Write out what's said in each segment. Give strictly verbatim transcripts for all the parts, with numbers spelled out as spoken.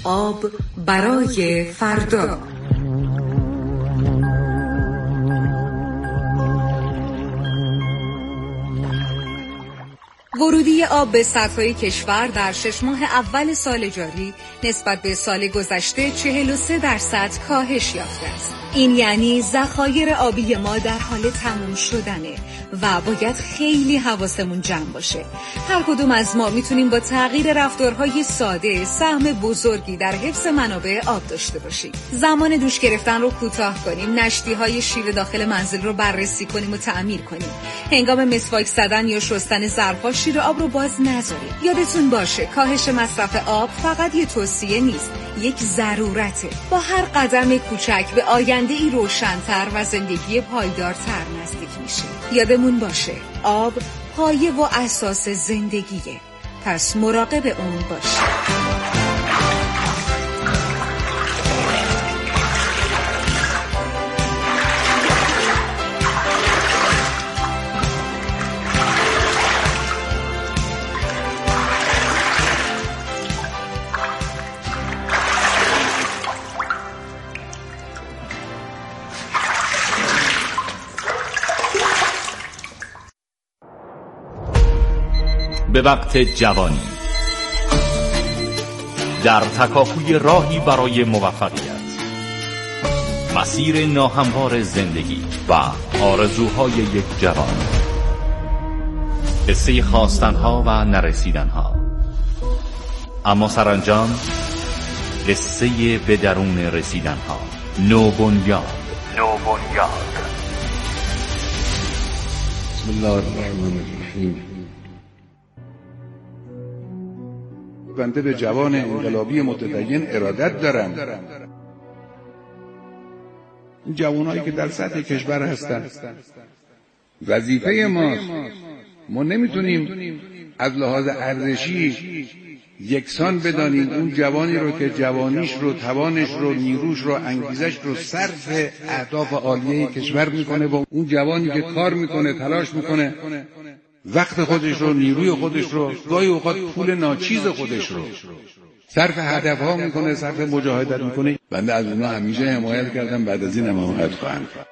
آب برای فردا. ورودی آب به سطح کشور در شش ماه اول سال جاری نسبت به سال گذشته چهل و سه درصد کاهش یافته است. این یعنی ذخایر آبی ما در حال تموم شدنه و باید خیلی حواسمون جمع باشه. هر کدوم از ما میتونیم با تغییر رفتارهای ساده سهم بزرگی در حفظ منابع آب داشته باشیم. زمان دوش گرفتن رو کوتاه کنیم، نشتی‌های شیر داخل منزل رو بررسی کنیم و تعمیر کنیم. هنگام مسواک زدن یا شستن ظرف‌ها شیر آب رو باز نذاریم. یادتون باشه کاهش مصرف آب فقط یه توصیه نیست، یک ضرورته. با هر قدم کوچک به آینده‌ای روشن‌تر و زندگی پایدارتر نزدیک میشیم. یادمون باشه آب پایه و اساس زندگیه، پس مراقب اون باشیم. به وقت جوانی در تکاپوی راهی برای موفقیت، مسیر ناهموار زندگی و آرزوهای یک جوان، قصه خواستنها و نرسیدنها، اما سرانجام قصه به درون رسیدنها. نوبنیاد. نوبنیاد. بسم الله الرحمن الرحیم. بنده به جوان انقلابی متدین ارادت دارم. این جوانایی که در سطح کشور هستن وظیفه ماست. ما نمیتونیم از لحاظ ارزشی یکسان بدانیم اون جوانی رو که جوانیش رو، توانش رو، نیروش رو، انگیزش رو صرف اهداف عالیه کشور میکنه و اون جوانی که کار میکنه، تلاش میکنه، وقت خودش رو، نیروی خودش رو، گاهی اوقات پول ناچیز خودش رو صرف هدفها میکنه، صرف مجاهدت میکنه. بنده از اونها همیشه حمایت کردم، بعد از این هم حمایت خواهم کرد.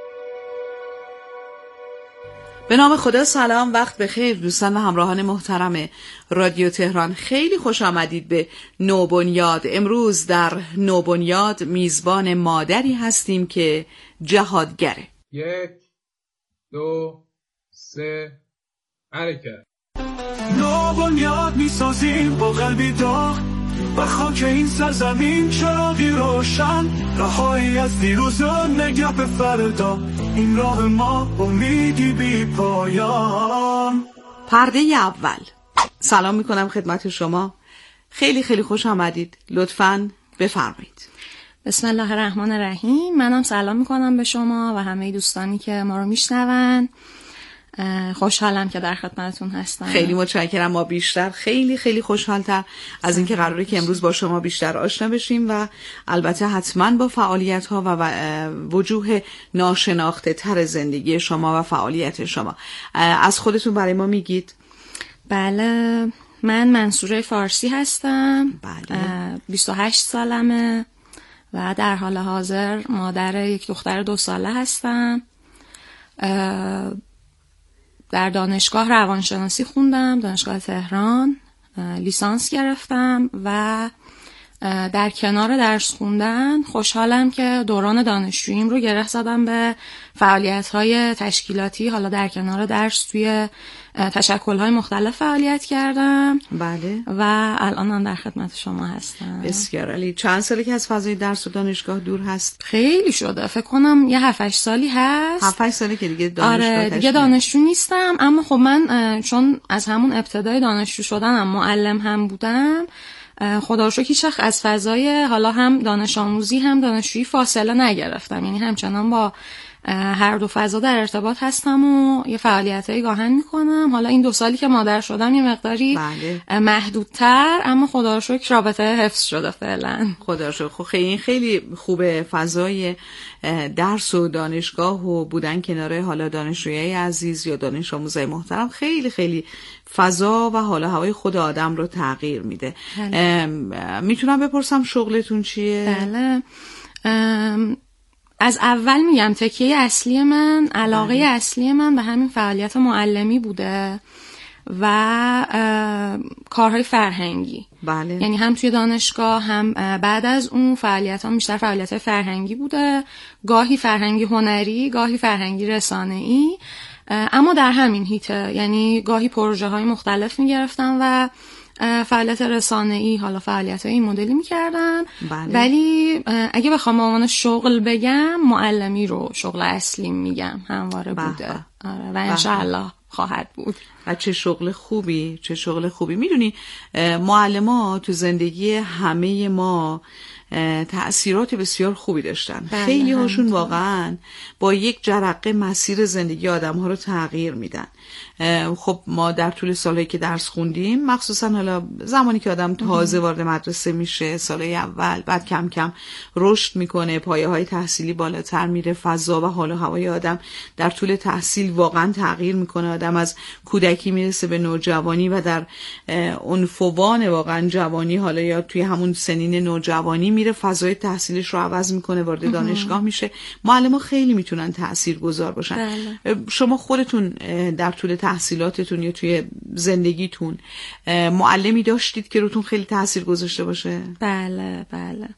به نام خدا. سلام، وقت بخیر دوستان و همراهان محترم رادیو تهران. خیلی خوش آمدید به نوبنیاد. امروز در نوبنیاد میزبان مادری هستیم که جهادگره. یک دو سه حرکت. نوبنیاد میسازیم با قلبی داغ و خاک این سرزمین چراغی روشن، رهایی از دیروز و نگه به فردا، این راه ما امیدی بی پایان. پرده اول. سلام میکنم خدمت شما، خیلی خیلی خوش آمدید. لطفاً بفرمایید. بسم الله الرحمن الرحیم. منم سلام میکنم به شما و همه دوستانی که ما رو میشنون. خوشحالم که در خدمتتون هستم. خیلی متشکرم. ما بیشتر خیلی خیلی خوشحالتر از اینکه قراره که امروز با شما بیشتر آشنا بشیم و البته حتما با فعالیت ها و وجوه ناشناخته تر زندگی شما و فعالیت شما. از خودتون برای ما میگید؟ بله، من منصوره فارسی هستم. بله. بیست و هشت سالمه و در حال حاضر مادر یک دختر دو ساله هستم. در دانشگاه روانشناسی خوندم، دانشگاه تهران لیسانس گرفتم و در کنار درس خوندن خوشحالم که دوران دانشجوییم رو گره زدم به فعالیت‌های تشکیلاتی. حالا در کنار درس توی تشکل‌های مختلف فعالیت کردم. بله. و الانم در خدمت شما هستم. بسیار عالی. چند سالی که از فضای درس و دانشگاه دور هست؟ خیلی شده، فکر کنم یه هفت هشت سالی هست. هفت هشت سالی که دیگه دانشگاه. آره دیگه دانشجو نیستم، اما خب من چون از همون ابتدای دانشجو شدنم معلم هم بودم، خدا رو شکر هیچ وقت از فضای حالا هم دانش آموزی هم دانشجویی فاصله نگرفتم. یعنی همچنان با هر دو فضا در ارتباط هستم و یه فعالیتایی گاهن میکنم. حالا این دو سالی که مادر شدم یه مقداری بله. محدودتر، اما خدا رو شکر رابطه حفظ شده فعلا. خدا رو شکر. خیلی خیلی خوبه فضای درس و دانشگاه و بودن کنار حالا دانشجویای عزیز یا دانش آموزای محترم خیلی خیلی فضا و حالا هوای خود آدم رو تغییر میده. میتونم بپرسم شغلتون چیه؟ بله. از اول میگم تکیه اصلی من، علاقه بله. اصلی من به همین فعالیت معلمی بوده و کارهای فرهنگی. بله. یعنی هم توی دانشگاه هم بعد از اون فعالیت هم بیشتر فعالیت فرهنگی بوده، گاهی فرهنگی هنری، گاهی فرهنگی رسانه‌ای، اما در همین هیته. یعنی گاهی پروژه های مختلف میگرفتم و فعالیت رسانه‌ای، حالا فعالیت این مدلی میکردم. بله. ولی اگه بخوام به عنوان شغل بگم، معلمی رو شغل اصلی میگم، همواره بوده. آره و انشاءالله خواهد بود. و چه شغل خوبی، چه شغل خوبی. میدونی معلم‌ها تو زندگی همه ما تأثیرات بسیار خوبی داشتن. بله خیلی هاشون واقعا با یک جرقه مسیر زندگی آدم ها رو تغییر میدن. خب ما در طول سالهایی که درس خوندیم، مخصوصا حالا زمانی که آدم تازه وارد مدرسه میشه، سالهای اول، بعد کم کم رشد میکنه، پایه های تحصیلی بالاتر میره، فضا و حال و هوای آدم در طول تحصیل واقعا تغییر میکنه. آدم از کودکی میرسه به نوجوانی و در عنفوان واقعا جوانی، حالا یا توی همون سنین نوجوانی میره، فضای تحصیلش رو عوض میکنه، وارد دانشگاه میشه. معلم‌ها خیلی میتونن تاثیرگذار باشن. بله. شما خودتون در طول تحصیلاتتون یا توی زندگیتون معلمی داشتید که روتون خیلی تاثیر گذاشته باشه؟ بله بله.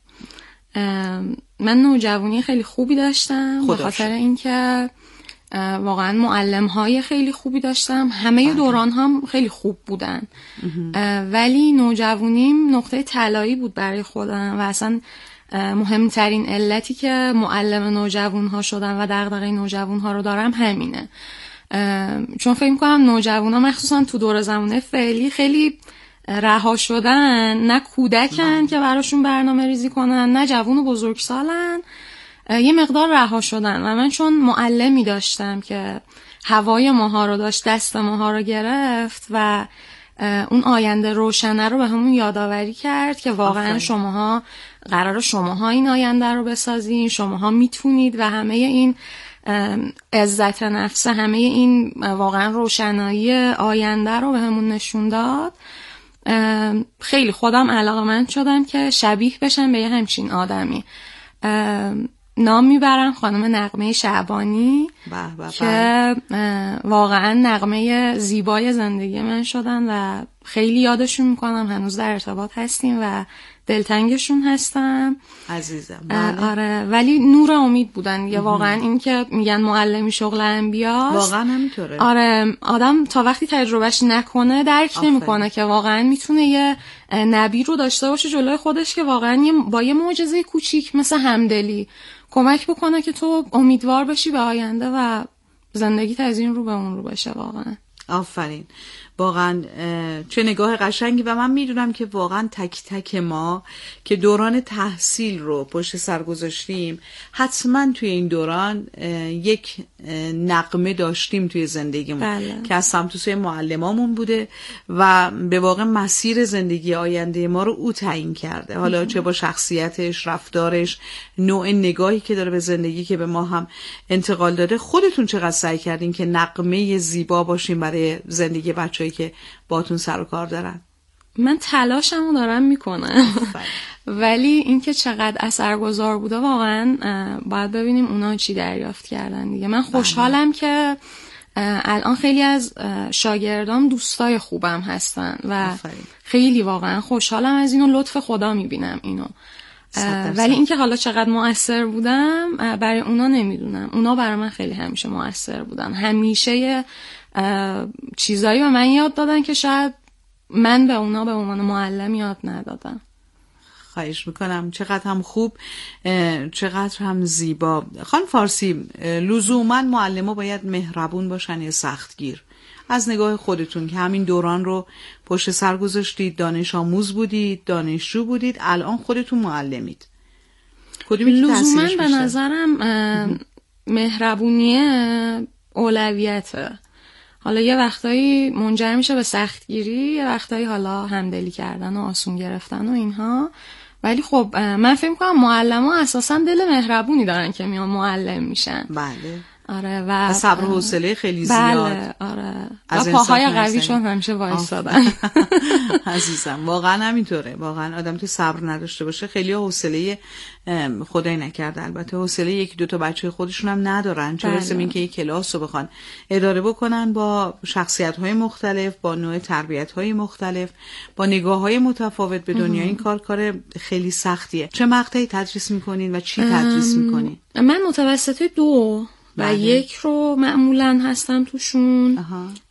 من نوجوانی خیلی خوبی داشتم به خاطر اینکه واقعا معلم‌های خیلی خوبی داشتم. همه بله. دوران هم خیلی خوب بودن، ولی نوجوانیم نقطه طلایی بود برای خودم و اصلا مهمترین علتی که معلم نوجوان‌ها شدم و دغدغه نوجوان‌ها رو دارم همینه. چون فکر می‌کنم نوجوان‌ها مخصوصا تو دور زمانه فعلی خیلی رها شدن، نه کودکن که براشون برنامه ریزی کنن، نه جوون و بزرگسالن، یه مقدار رها شدن. و من چون معلمی داشتم که هوای ماها رو داشت، دست ماها رو گرفت و اون آینده روشنه رو به همون یادآوری کرد که واقعا شماها قرار شماها این آینده رو بسازین، شماها میتونید و همه این عزت نفس، همه این واقعا روشنایی آینده رو به همون نشون داد. خیلی خودم علاقه‌مند شدم که شبیه بشم به یه همچین آدمی. نام میبرم خانم نغمه شعبانی بح بح که واقعا نغمه زیبای زندگی من شدن و خیلی یادشون میکنم، هنوز در ارتباط هستیم و دلتنگشون هستم عزیزم. بله. آره ولی نور امید بودن. یا واقعا این که میگن معلمی شغل انبیاست، واقعا همینطوره. آره آدم تا وقتی تجربهش نکنه درک نمیکنه که واقعا میتونه یه نبی رو داشته باشه جلوی خودش که واقعا با یه معجزه کوچیک مثل همدلی کمک بکنه که تو امیدوار بشی به آینده و زندگیت از این رو به اون رو بشه. واقعا آفرین. واقعا چه نگاه قشنگی. و من میدونم که واقعا تک تک ما که دوران تحصیل رو پشت سر گذاشتیم، حتما توی این دوران یک نغمه داشتیم توی زندگیمون. بله. که از سمت سوی معلمامون بوده و به واقع مسیر زندگی آینده ما رو او تعیین کرده. حالا چه با شخصیتش، رفتارش، نوع نگاهی که داره به زندگی که به ما هم انتقال داده. خودتون چقدر سعی کردین که نغمه زیبا باشین برای زندگی بچه‌ای که باتون سر و کار دارن؟ من تلاشمو دارم میکنم ولی اینکه چقدر اثرگذار بوده واقعا باید ببینیم اونا چی دریافت کردن دیگه. من خوشحالم که الان خیلی از شاگردام دوستای خوبم هستن و خیلی واقعا خوشحالم از اینو، لطف خدا میبینم اینو. ولی اینکه حالا چقدر مؤثر بودم برای اونا نمیدونم. اونا برای من خیلی همیشه مؤثر بودن، همیشه چیزایی به من یاد دادن که شاید من به اونا به عنوان معلم یاد ندادم. خواهش میکنم. چقدر هم خوب، چقدر هم زیبا. خانم فارسی، لزوما معلم‌ها باید مهربون باشن یا سختگیر؟ از نگاه خودتون که همین دوران رو پشت سر گذاشتید، دانش آموز بودید، دانشجو بودید، الان خودتون معلمید، کدومی که لزوما تاثیرش به بیشتر؟ نظرم مهربونیه اولویته. حالا یه وقتایی منجر میشه به سختگیری، یه وقتایی حالا همدلی کردن و آسون گرفتن و اینها. ولی خب من فکر می‌کنم معلم‌ها اساساً دل مهربونی دارن که میان معلم میشن. بله. آره و, و صبر و حوصله خیلی زیاد. بله آره. و پاهای قویشون همیشه وایسادن. عزیزم واقعا همینطوره. واقعا آدم که صبر نداشته باشه خیلی حوصله، خدای نکرده البته، حوصله یک دو تا بچه خودشون هم ندارن، چه برسه این که یک کلاس رو بخوان اداره بکنن با شخصیت‌های مختلف، با نوع تربیت‌های مختلف، با نگاه‌های متفاوت به دنیا. این کار کار خیلی سختیه. چه مقطعی تدریس می‌کنین و چی تدریس می‌کنین؟ من متوسطه دو و بله. یک رو معمولاً هستم توشون.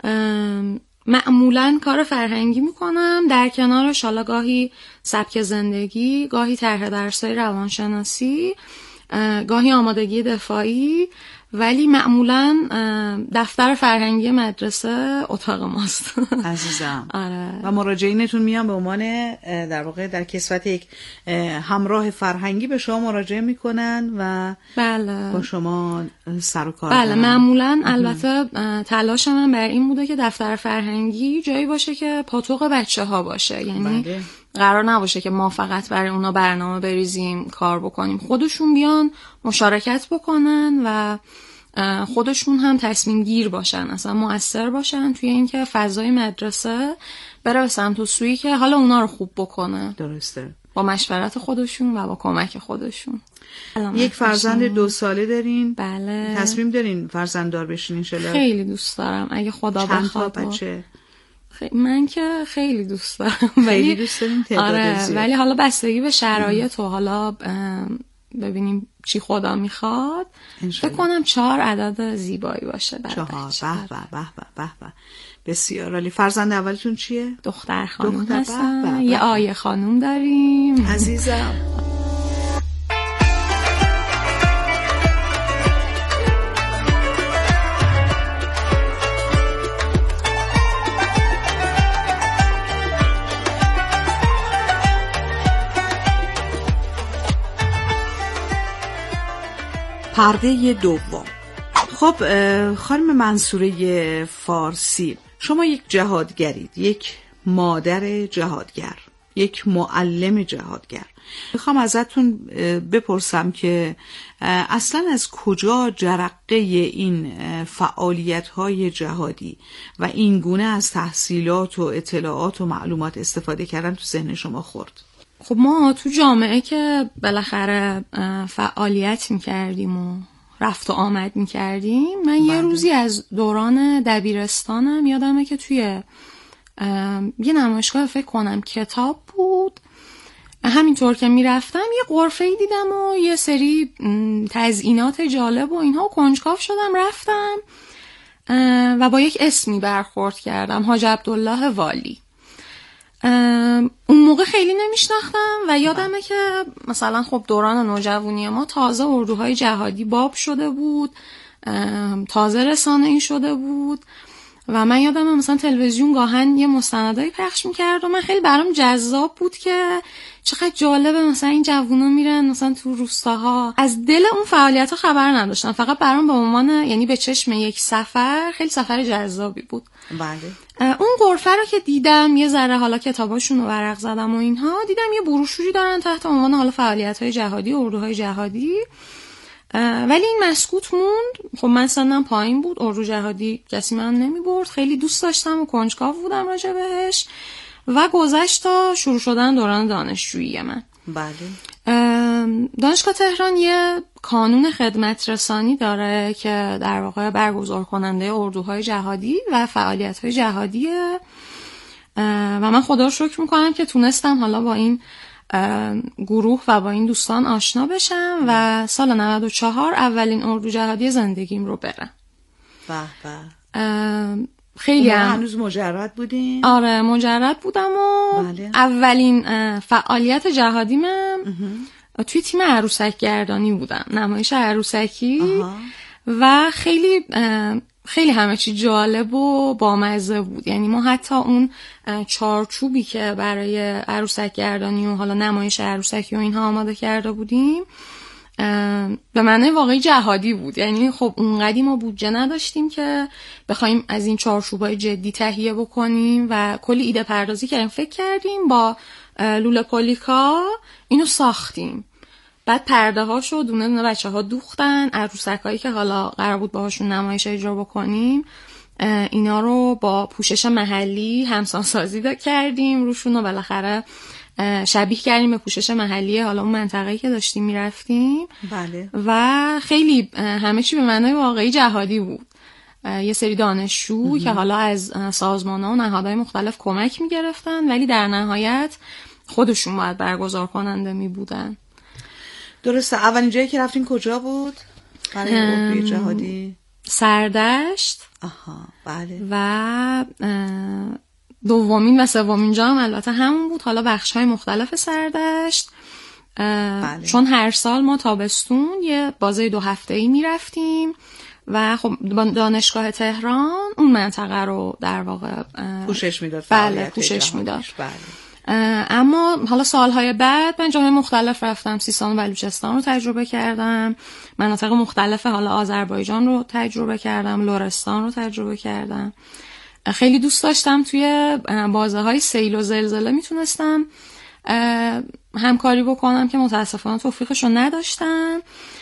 معمولاً کار فرهنگی میکنم، در کنارش حالا گاهی سبک زندگی، گاهی طرح درسای روانشناسی، گاهی آمادگی دفاعی، ولی معمولاً دفتر فرهنگی مدرسه اتاق ماست. عزیزم. آره. و مراجعینتون میان به عنوان در واقع در کسوت یک همراه فرهنگی به شما مراجعه میکنن و بله. با شما سر و کار بله دارن. معمولاً البته تلاش من بر این بوده که دفتر فرهنگی جایی باشه که پاتوق بچه ها باشه، یعنی بله. قرار نباشه که ما فقط برای اونا برنامه بریزیم کار بکنیم، خودشون بیان مشارکت بکنن و خودشون هم تصمیم گیر باشن، اصلا مؤثر باشن توی اینکه فضای مدرسه بره به سمت و سویی که حالا اونا رو خوب بکنه. درسته. با مشورت خودشون و با کمک خودشون. یک فرزند دو ساله دارین؟ بله. تصمیم دارین فرزنددار بشین انشالله؟ خیلی دوست دارم اگه خدا بخواد. چند تا بچه؟ من که خیلی دوست دارم. خیلی دوست داریم تعداد آره زیاد. ولی حالا بستگی به شرایط و حالا ببینیم چی خدا میخواد. فکر کنم چهار عدد زیبایی باشه. چهار. به به به به به. بسیار عالی. فرزند اولتون چیه؟ دختر خانم دختر هستن. به به. یه آیه خانم داریم. عزیزم. پرده دوم. خب خانم منصوره فارسی، شما یک جهادگرید، یک مادر جهادگر، یک معلم جهادگر. میخوام ازتون بپرسم که اصلا از کجا جرقه این فعالیت‌های جهادی و این گونه از تحصیلات و اطلاعات و معلومات استفاده کردن تو ذهن شما خورد؟ خب ما تو جامعه که بالاخره فعالیت میکردیم و رفت و آمد میکردیم، من یه روزی از دوران دبیرستانم یادمه که توی یه نمایشگاه فکر کنم کتاب بود، همینطور که میرفتم یه غرفه‌ای دیدم و یه سری تزیینات جالب و اینها و کنجکاو شدم رفتم و با یک اسمی برخورد کردم، حاج عبدالله والی. اون موقع خیلی نمیشناختم و یادمه که مثلا خب دوران نوجوانی ما تازه اردوهای جهادی باب شده بود، تازه رسانه‌ای شده بود و من یادمه مثلا تلویزیون گاهن یه مستندایی پخش میکرد و من خیلی برام جذاب بود که چقدر جالبه مثلا این جوونا میرن مثلا تو روستاها. از دل اون فعالیت ها خبر نداشتم، فقط برام به عنوان یعنی به چشم یک سفر خیلی سفر جذابی بود. بله. اون غرفه رو که دیدم یه ذره حالا کتاباشون رو ورق زدم و اینها، دیدم یه بروشوری دارن تحت عنوان حالا فعالیت های جهادی، اردوهای جهادی، ولی این مسکوت موند. خب من سنم پایین بود، اردو جهادی کسی من نمی برد، خیلی دوست داشتم و کنجکاو بودم راجع بهش و گذشت تا شروع شدن دوران دانشجویی من. بله. دانشگاه تهران یه کانون خدمت رسانی داره که در واقع برگزار کننده اردوهای جهادی و فعالیت‌های جهادیه و من خدا رو شکر میکنم که تونستم حالا با این گروه و با این دوستان آشنا بشم و سال نود و چهار اولین اردو جهادی زندگیم رو برم. به به. خیلی هم هنوز مجرد بودین؟ آره مجرد بودم و بله. اولین فعالیت جهادیمم توی تیم عروسک گردانی بودم، نمایش عروسکی. آها. و خیلی خیلی همه چی جالب و بامزه بود، یعنی ما حتی اون چارچوبی که برای عروسک گردانی و حالا نمایش عروسکی و اینها آماده کرده بودیم به معنی واقعی جهادی بود. یعنی خب اونقدی ما بودجه نداشتیم که بخوایم از این چارچوبای جدی تهیه بکنیم و کلی ایده پردازی کردیم. فکر کردیم با لوله پولیکا اینو ساختیم، بعد پرده هاشو دونه دونه بچه ها دوختن، عروسکایی که حالا قرار بود باهاشون نمایش اجرا بکنیم اینا رو با پوشش محلی همسان سازی دا کردیم روشون و بالاخره شبیه کردیم به پوشش محلی حالا اون منطقه‌ای که داشتیم میرفتیم. بله. و خیلی همه چی به معنای واقعی جهادی بود. یه سری دانشجو که حالا از سازمان‌ها و نهادهای مختلف کمک میگرفتن ولی در نهایت خودشون باید برگزار کننده می بودن. درسته. اولین جایی که رفتین کجا بود برای اردوی جهادی؟ سردشت. آها بله. و دومین و سومین جا هم البته همون بود، حالا بخش‌های مختلف سردشت. بله. چون هر سال ما تابستون یه بازه دو هفته‌ای می رفتیم و خب دانشگاه تهران اون منطقه رو در واقع پوشش میداد. بله پوشش میداد. بله. اما حالا سالهای بعد من جاهای مختلف رفتم، سیستان و بلوچستان رو تجربه کردم، مناطق مختلف حالا آذربایجان رو تجربه کردم، لرستان رو تجربه کردم. خیلی دوست داشتم توی بازه های سیل و زلزله میتونستم همکاری بکنم که متاسفانه توفیقش رو نداشتم،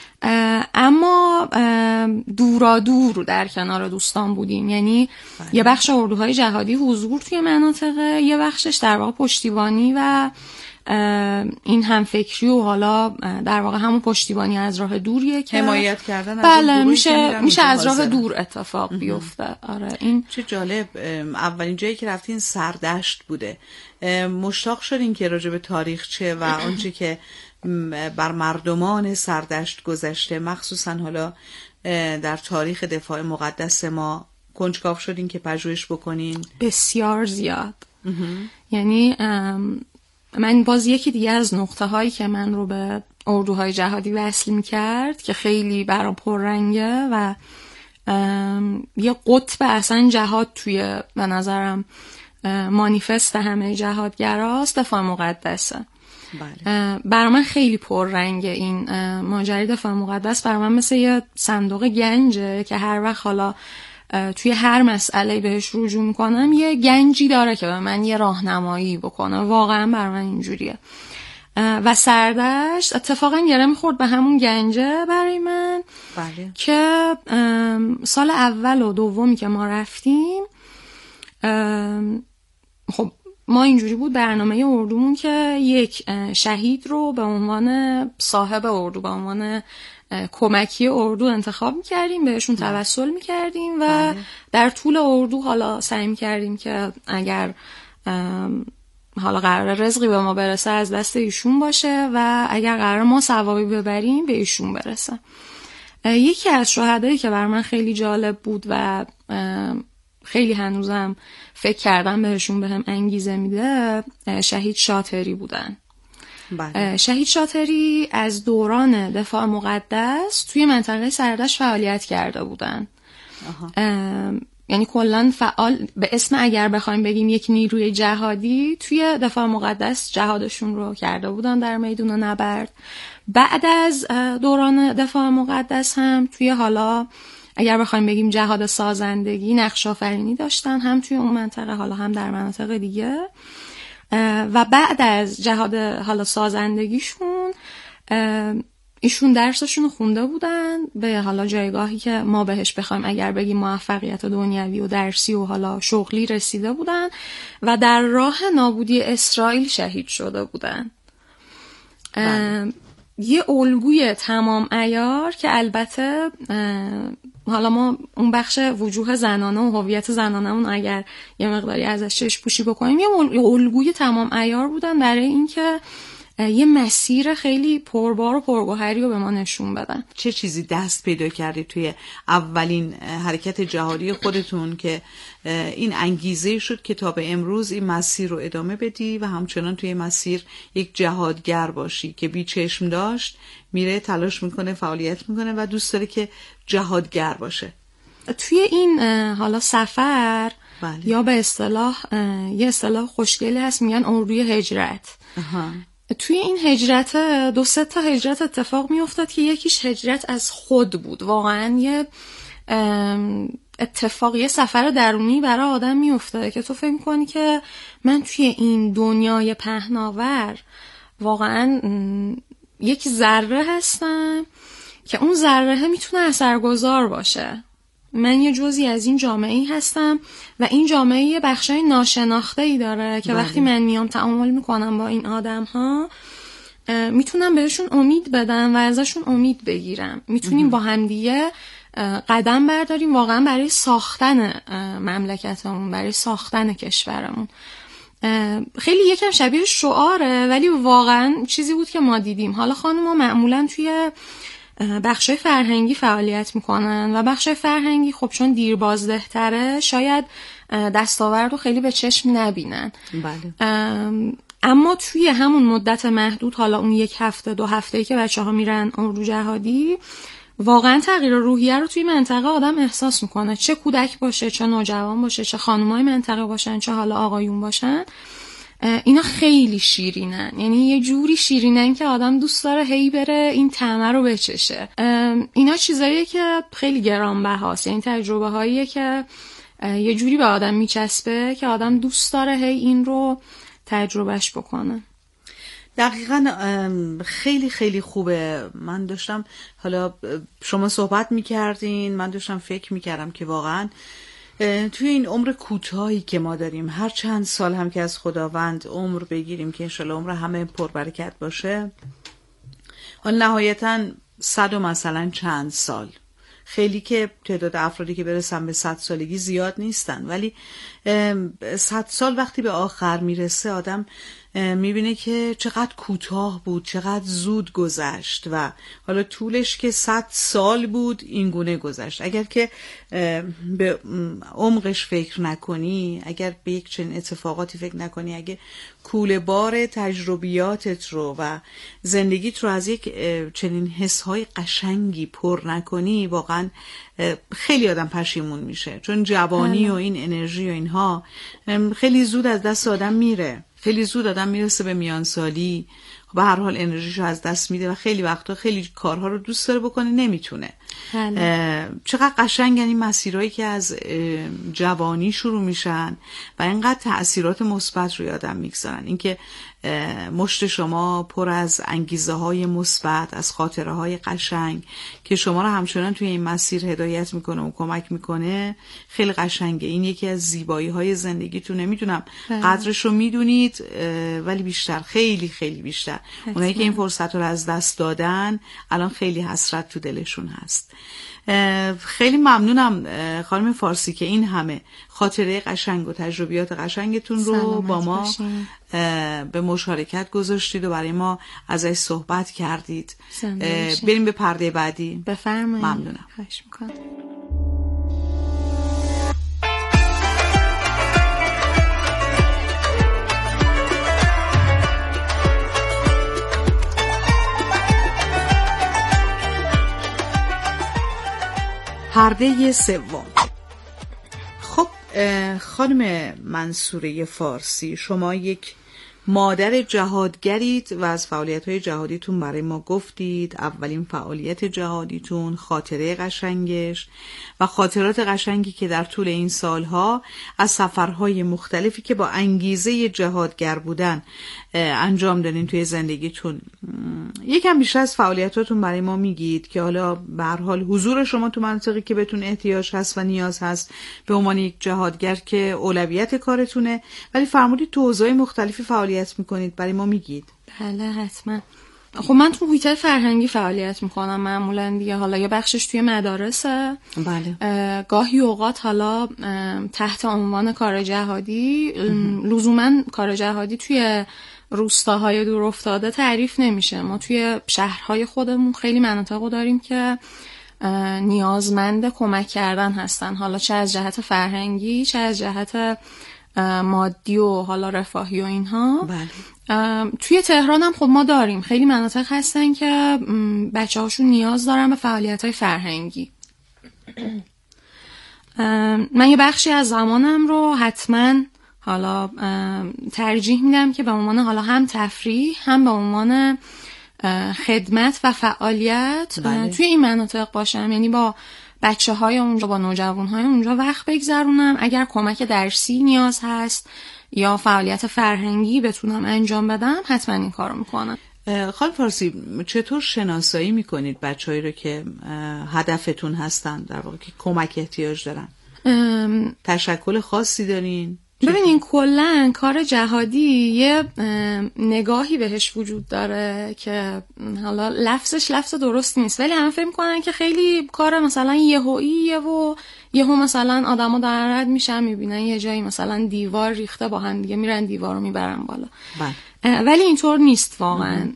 اما دورا دور در کنار دوستان بودیم. یعنی بله. یه بخش اردوهای جهادی حضور توی مناطقه، یه بخشش در واقع پشتیبانی و این همفکری و حالا در واقع همون پشتیبانی از راه دوریه که حمایت کردن از بله میشه میشه از راه دور اتفاق بیفته. آره این چه جالب. اولین جایی که رفتین سردشت بوده. مشتاق شدین که راجع به تاریخچه و آنچه که بر مردمان سردشت گذشته مخصوصا حالا در تاریخ دفاع مقدس ما کنجکاو شدین که پژوهش بکنین؟ بسیار زیاد. یعنی من باز یکی دیگه از نقطه هایی که من رو به اردوهای جهادی وصل می‌کرد که خیلی برام پررنگه و یه قطب اصلا جهاد توی به نظرم مانیفست همه جهادگراست، دفاع مقدسه. بله. برای من خیلی پررنگه این ماجرای دفاع مقدس. برای من مثل یه صندوق گنجه که هر وقت حالا توی هر مسئله بهش رجوع میکنم یه گنجی داره که به من یه راهنمایی بکنه. واقعا برای من اینجوریه. و سردشت اتفاقا گره میخورد به همون گنجه برای من. بله. که سال اول و دومی که ما رفتیم خب ما اینجوری بود برنامه اردومون که یک شهید رو به عنوان صاحب اردو، به عنوان کمکی اردو انتخاب میکردیم، بهشون توسل میکردیم و بله. در طول اردو حالا سعی میکردیم که اگر حالا قرار رزقی به ما برسه از دست ایشون باشه و اگر قرار ما ثوابی ببریم به ایشون برسه. یکی از شهدایی که بر من خیلی جالب بود و خیلی هنوزم فکر کردم بهشون بهم انگیزه میده شهید شاطری بودن. بله. شهید شاطری از دوران دفاع مقدس توی منطقه سردشت فعالیت کرده بودن. یعنی کلن فعال به اسم اگر بخوایم بگیم یک نیروی جهادی توی دفاع مقدس جهادشون رو کرده بودن در میدون نبرد. بعد از دوران دفاع مقدس هم توی حالا اگر بخوایم بگیم جهاد سازندگی نقش آفرینی داشتن، هم توی اون منطقه حالا هم در مناطق دیگه. و بعد از جهاد حالا سازندگیشون ایشون درسشون رو خونده بودن به حالا جایگاهی که ما بهش بخوایم اگر بگیم موفقیت دنیوی و درسی و حالا شغلی رسیده بودن و در راه نابودی اسرائیل شهید شده بودن. یه الگوی تمام عیار که البته حالا ما اون بخش وجوه زنانه و هویت زنانمون اگر یه مقداری ازش چشم پوشی بکنیم یه الگوی تمام عیار بودن برای اینکه یه مسیر خیلی پربار و پرگوهری رو به ما نشون بدن. چه چیزی دست پیدا کردید توی اولین حرکت جهادی خودتون که این انگیزه شد که تا به امروز این مسیر رو ادامه بدی و همچنان توی مسیر یک جهادگر باشی که بی چشم داشت میره تلاش میکنه فعالیت میکنه و دوست داره که جهادگر باشه؟ توی این حالا سفر بله. یا به اصطلاح یه اصطلاح خوشگلی هست میگن اردوی هجرت. اها. توی این هجرت دو سه تا هجرت اتفاق می افتاد که یکیش هجرت از خود بود. واقعا یه اتفاق، یه سفر درونی برای آدم می افتاده که تو فکر می‌کنی که من توی این دنیای پهناور واقعا یک ذره هستم که اون ذره میتونه اثرگذار باشه. من یه جزئی از این جامعه‌ای هستم و این جامعه یه بخشای ناشناخته‌ای داره که بله. وقتی من میام تعامل میکنم با این آدم‌ها میتونم بهشون امید بدم و ازشون امید بگیرم. میتونیم با همدیگه قدم برداریم واقعا برای ساختن مملکتمون، برای ساختن کشورمون. خیلی یکم شبیه شعاره ولی واقعا چیزی بود که ما دیدیم. حالا خانم‌ها معمولاً توی بخشای فرهنگی فعالیت میکنن و بخشای فرهنگی خب چون دیر بازده‌تره شاید دستاورد رو خیلی به چشم نبینن. بله. اما توی همون مدت محدود، حالا اون یک هفته دو هفته‌ای که بچه‌ها میرن اردو جهادی، واقعا تغییر روحیه رو توی منطقه آدم احساس میکنه. چه کودک باشه، چه نوجوان باشه، چه خانمای منطقه باشن، چه حالا آقایون باشن، اینا خیلی شیرینن. یعنی یه جوری شیرینن که آدم دوست داره هی بره این طعمه رو بچشه. اینا چیزاییه که خیلی گرانبهاست، یعنی تجربه هاییه که یه جوری به آدم میچسبه که آدم دوست داره هی این رو تجربهش بکنه. دقیقاً خیلی خیلی خوبه. من داشتم، حالا شما صحبت میکردین، من داشتم فکر میکردم که واقعاً توی این عمر کوتاهی که ما داریم، هر چند سال هم که از خداوند عمر بگیریم که انشالله عمر همه پربرکت باشه، حالا نهایتاً صد و مثلا چند سال، خیلی که تعداد افرادی که برسن به صد سالگی زیاد نیستن، ولی صد سال وقتی به آخر میرسه آدم میبینه که چقدر کوتاه بود، چقدر زود گذشت و حالا طولش که صد سال بود این گونه گذشت. اگر که به عمقش فکر نکنی، اگر به یک چنین اتفاقاتی فکر نکنی، اگر کوله بار تجربیاتت رو و زندگیت رو از یک چنین حسهای قشنگی پر نکنی، واقعا خیلی آدم پشیمون میشه، چون جوانی و این انرژی و اینها خیلی زود از دست آدم میره. خیلی زود آدم میرسه به میانسالی، به هر حال انرژیشو از دست میده و خیلی وقتا خیلی کارها رو دوست داره بکنه نمیتونه. چقدر قشنگن این مسیرهایی که از جوانی شروع میشن و اینقدر تأثیرات مثبت روی آدم میگذارن. اینکه مشت شما پر از انگیزه های مثبت، از خاطره های قشنگ که شما رو همچنان توی این مسیر هدایت میکنه و کمک میکنه، خیلی قشنگه. این یکی از زیبایی های زندگیتون. نمیدونم قدرش رو میدونید، ولی بیشتر، خیلی خیلی بیشتر اونایی که این فرصت رو از دست دادن الان خیلی حسرت تو دلشون هست. خیلی ممنونم خانم فارسی که این همه خاطره قشنگ و تجربیات قشنگتون رو با ما باشین. به مشارکت گذاشتید و برای ما ازش صحبت کردید. بریم به پرده بعدی. بفرمایید. ممنونم. خواهش میکنم. پرده سوم. خب خانم منصوره فارسی، شما یک مادر جهادگرید و از فعالیت‌های جهادیتون برای ما گفتید. اولین فعالیت جهادیتون، خاطره قشنگش و خاطرات قشنگی که در طول این سالها از سفرهای مختلفی که با انگیزه جهادگر بودن انجام دادین توی زندگیتون. یکم بیشتر از فعالیتاتون برای ما میگید که حالا به هر حال حضور شما تو منطقه که بهتون احتیاج هست و نیاز هست به عنوان یک جهادگر که اولویت کارتونه، ولی فرمودید تو حوزه‌های مختلفی فعالیت میکنید، برای ما میگید. بله حتما. خب من تو محیط فرهنگی فعالیت میکنم معمولا دیگه. حالا یه بخشش توی مدارسه، بله. گاهی اوقات حالا تحت عنوان کار جهادی، لزوما کار جهادی توی روستاهای دور افتاده تعریف نمیشه. ما توی شهرهای خودمون خیلی مناطق داریم که نیازمند کمک کردن هستن، حالا چه از جهت فرهنگی، چه از جهت مادی و حالا رفاهی و اینها. بله. توی تهران هم خب ما داریم خیلی مناطق هستن که بچه هاشون نیاز دارن به فعالیت های فرهنگی. من یه بخشی از زمانم رو حتما حالا ترجیح میدم که به عنوان حالا هم تفریح هم به عنوان خدمت و فعالیت بله. توی این مناطق باشم، یعنی با بچه های اونجا، با نوجوان های اونجا وقت بگذرونم. اگر کمک درسی نیاز هست یا فعالیت فرهنگی بتونم انجام بدم حتما این کارو میکنم. خانم فارسی، چطور شناسایی میکنید بچه‌هایی رو که هدفتون هستن، در واقع که کمک احتیاج دارن؟ ام... تشکل خاصی دارین؟ ببینین کلن کار جهادی یه نگاهی بهش وجود داره که حالا لفظش لفظ درست نیست، ولی همه فکر میکنن که خیلی کار مثلا یهوییه و یهو مثلا آدما دارن رد میشن میبینن یه جایی مثلا دیوار ریخته با هم دیگه میرن دیوارو میبرن بالا. بله. ولی اینطور نیست واقعا.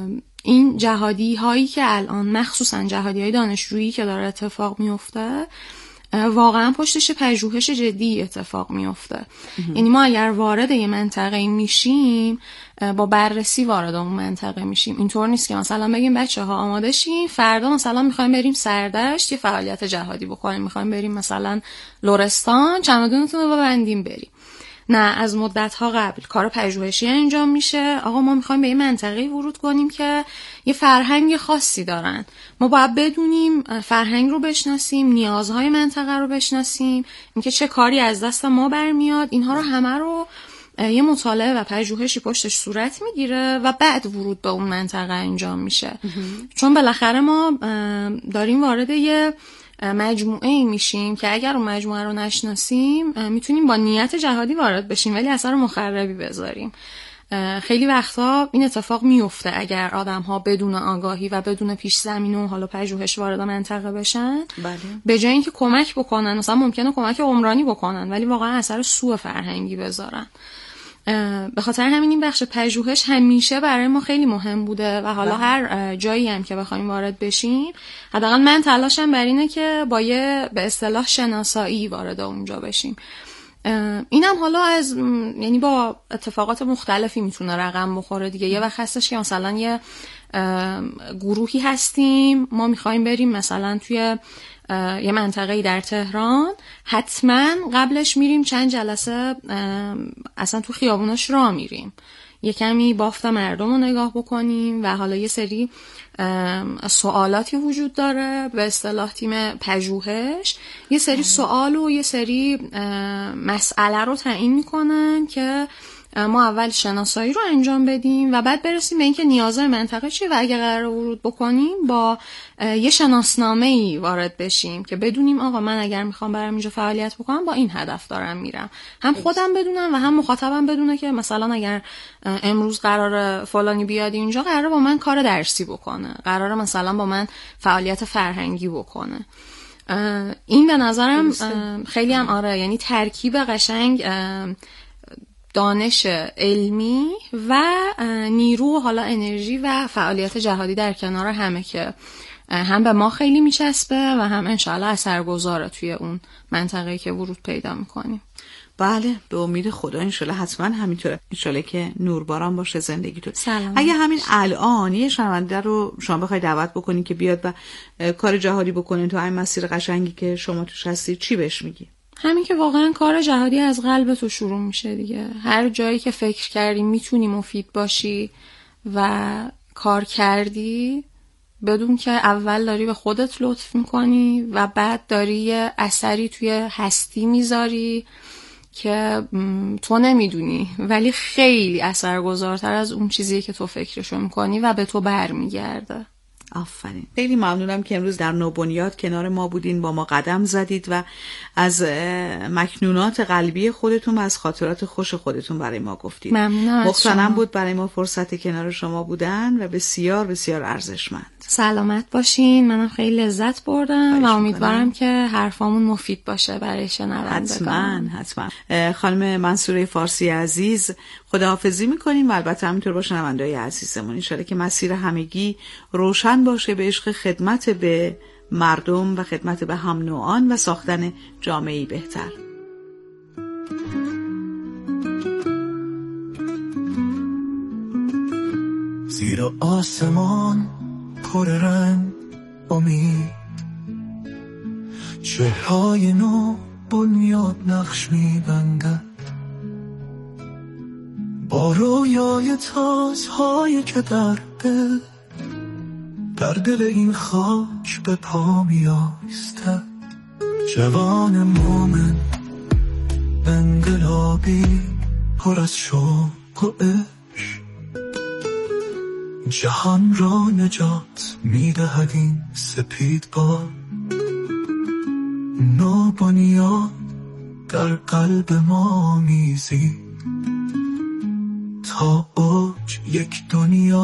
این جهادی هایی که الان مخصوصا جهادی های دانشجویی که داره اتفاق میفته واقعا پشتش پژوهش جدی اتفاق میفته. یعنی ما اگر وارد یه منطقه میشیم با بررسی وارد اون منطقه میشیم. اینطور نیست که مثلا بگیم بچه ها آماده شین فردا مثلا میخوایم بریم سردشت یه فعالیت جهادی بکنیم، میخوایم بریم مثلا لرستان چمدونتون رو ببندیم بریم. نه، از مدت‌ها قبل کار پژوهشی انجام میشه. آقا ما میخوایم به این منطقه ورود کنیم که یه فرهنگ خاصی دارن، ما باید بدونیم فرهنگ رو بشناسیم، نیازهای منطقه رو بشناسیم، اینکه چه کاری از دست ما برمیاد. اینها رو همه رو یه مطالعه و پژوهشی پشتش صورت میگیره و بعد ورود به اون منطقه انجام میشه. چون بالاخره ما داریم وارد یه مجموعه ای میشیم که اگر اون مجموعه رو نشناسیم میتونیم با نیت جهادی وارد بشیم ولی اثر مخربی بذاریم. خیلی وقتا این اتفاق میفته اگر آدم ها بدون آگاهی و بدون پیش زمینه و حالا پژوهش وارد منطقه بشن. بله. به جای اینکه کمک بکنن، مثلا ممکنه کمک عمرانی بکنن ولی واقعا اثر سوء فرهنگی بذارن. به خاطر همین این بخش پژوهش همیشه برای ما خیلی مهم بوده و حالا هر جایی هم که بخوایم وارد بشیم حداقل من تلاشم بر اینه که با یه به اصطلاح شناسایی وارد اونجا بشیم. اینم حالا از یعنی با اتفاقات مختلفی میتونه رقم بخوره دیگه. یه وقت هستش که مثلا یه گروهی هستیم ما میخوایم بریم مثلا توی یه منطقه‌ای در تهران، حتما قبلش میریم چند جلسه اصلا تو خیابوناش راه میریم، یه کمی بافت مردم رو نگاه بکنیم و حالا یه سری سوالاتی وجود داره به اصطلاح تیم پژوهش، یه سری سوال و یه سری مسئله رو تعیین میکنن که ما اول شناسایی رو انجام بدیم و بعد برسیم به اینکه نیازهای منطقه چیه و اگه قرار ورود بکنیم با یه شناسنامه‌ای وارد بشیم که بدونیم آقا من اگر میخوام برام اینجا فعالیت بکنم با این هدف دارم میرم، هم خودم بدونم و هم مخاطبم بدونه که مثلا اگر امروز قرار فلانی بیاد اینجا قراره با من کار درسی بکنه، قراره مثلا با من فعالیت فرهنگی بکنه. این به نظرم خیلی هم آره، یعنی ترکیب قشنگ دانش علمی و نیرو و حالا انرژی و فعالیت جهادی در کنار همه که هم به ما خیلی میچسبه و هم انشاءالله اثرگذاره توی اون منطقه‌ای که ورود پیدا میکنیم. بله، به امید خدا انشالله حتما همینطوره، انشالله که نورباران باشه زندگیتون. اگه همین الان یه شنونده رو شما بخوای دعوت بکنین که بیاد و کار جهادی بکنین تو این مسیر قشنگی که شما توش هستی، چی بهش میگی؟ همین که واقعا کار جهادی از قلب تو شروع میشه دیگه. هر جایی که فکر کردی میتونی مفید باشی و کار کردی، بدون که اول داری به خودت لطف میکنی و بعد داری یه اثری توی هستی میذاری که تو نمیدونی ولی خیلی اثرگذارتر از اون چیزی که تو فکرشو میکنی و به تو برمیگرده. آفرین. خیلی ممنونم که امروز در نوبنیاد کنار ما بودین، با ما قدم زدید و از مکنونات قلبی خودتون و از خاطرات خوش خودتون برای ما گفتید. ممنونم. مختنم بود برای ما فرصت کنار شما بودن و بسیار بسیار ارزشمند. سلامت باشین. منم خیلی لذت بردم و امیدوارم که حرفامون مفید باشه برای شنوندگان. حتما حتما. خانم منصوره فارسی عزیز، خداحافظی میکنیم و البته همینطور با شنونده‌های عزیزمون ان شاءالله که مسیر همگی روشن باشه به عشق خدمت به مردم و خدمت به هم نوعان و ساختن جامعه‌ای بهتر. زیر آسمان پر رنگ امید، چهرهای نو بنیاد نقش می‌بندد، با رویای تازهایی که در دل در دل این خاک به پا می آیسته. جوان مومن انقلابی پر از شوق و عشق، جهان را نجات می دهد این سپید بال. نوبنیاد در قلب ما میزی تا اوج یک دنیا